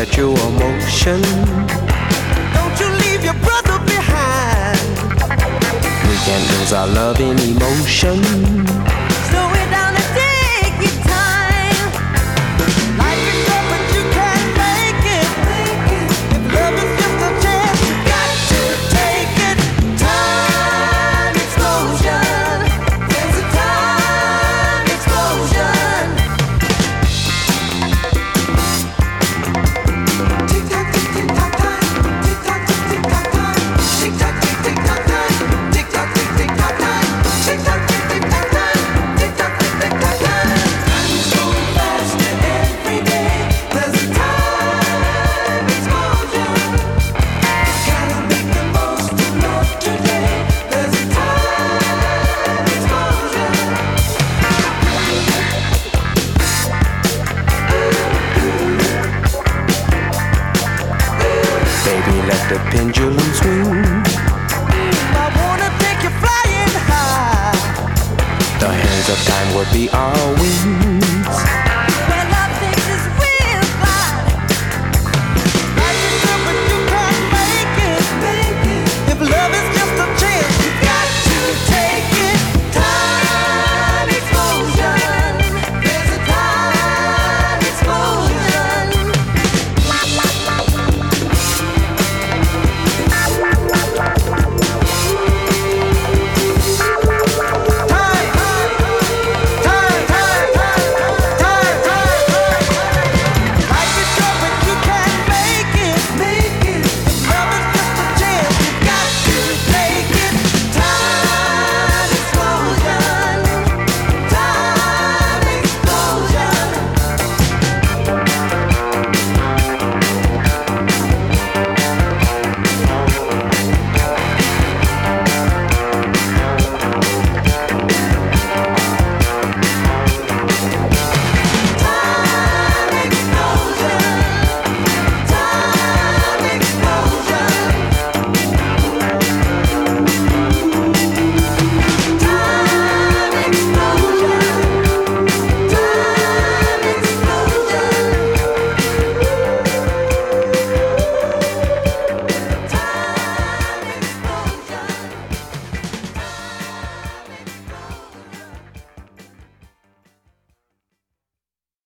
perpetual motion. Don't you leave your brother behind. We can't lose our love in emotion. Slow it down and take your time. Life is short, but you can't make it. If love is just a chance, you got to take it. Time explosion. There's a time explosion. Tick tock, tick tick tock time. Tick tock, tick tick tock time. Tick tock, tick tick tock time. Tick tock, tick tick tock time. Tick tock, tick tick tock time. Tick tock, tick tick tock time. Time's going faster every day. There's a time explosion. Gotta make the most of love today. There's a time explosion. Baby, let the pendulum swing. I wanna take you flying high. The hands of time will be our wings.